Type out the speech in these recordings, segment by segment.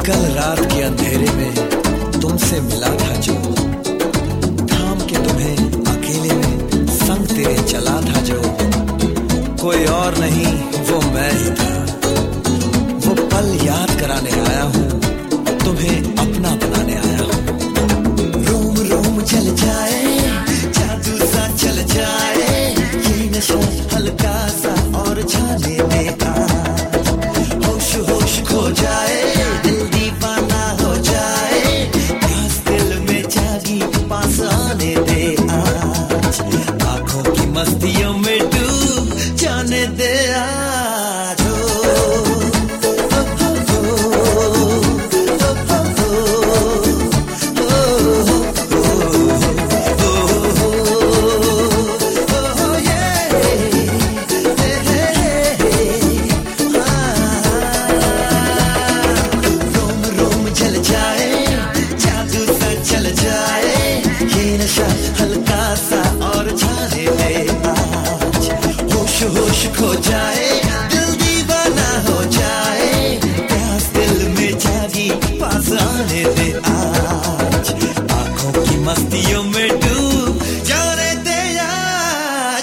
कल रात के अंधेरे में तुमसे मिला था जो, थाम के तुम्हें अकेले में संग तेरे चला था जो, कोई और नहीं वो मैं ही था। वो पल याद कराने आया हूँ, तुम्हें अपना बनाने आया हूँ। रोम रोम चल जाए, जादू सा चल जाए, ये नशा हल्का सा और छाने दे आज। होश होश खो जाए, दिल दीवाना हो जाए, प्यास दिल में जागी पास आने दे आज। आंखों की मस्तियों में डूब जाने दे आज। हल्का सा और छाने दे आज। होश होश खो जाए, दिल दीवाना हो जाए, प्यास दिल में जागी पास आने दे आज। आंखों की मस्तियों में डूब जाने दे आज।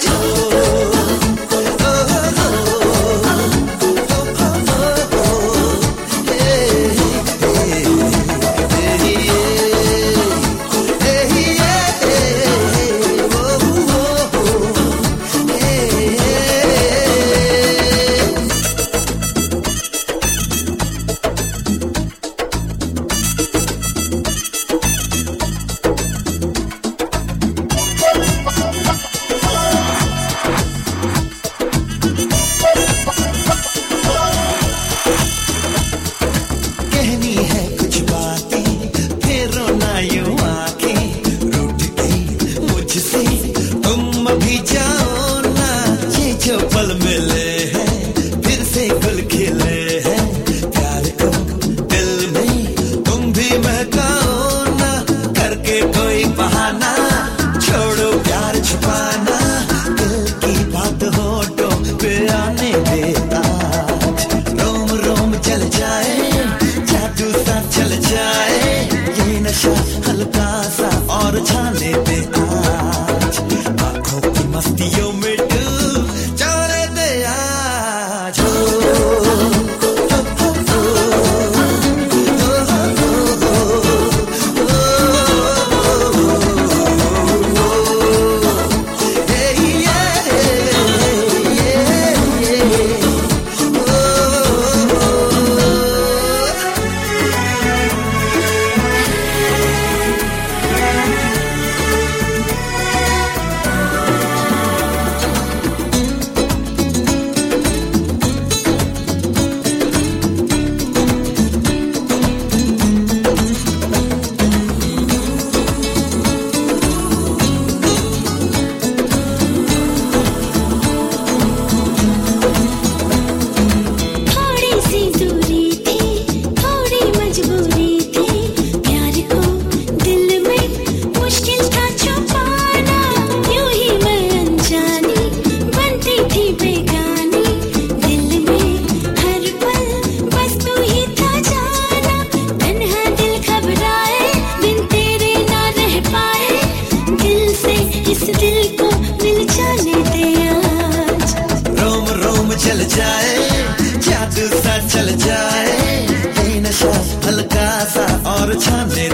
अभी जाओ ना, ये जो पल मिले हैं फिर से गुल खिले हैं प्यार को दिल में, तुम भी महकाओ ना, करके कोई बहाना, छोड़ो प्यार छुपाना, दिल की बात होठों पे आने दे आज। रोम रोम चल जाए, जादू सा चल जाए, ये नशा हल्का सा और छाने दे आज। आंखों की मस्तियों में डूब जाने दे आज। चल जाए, जादू सा चल जाए, ये नशा हल्का सा और छाने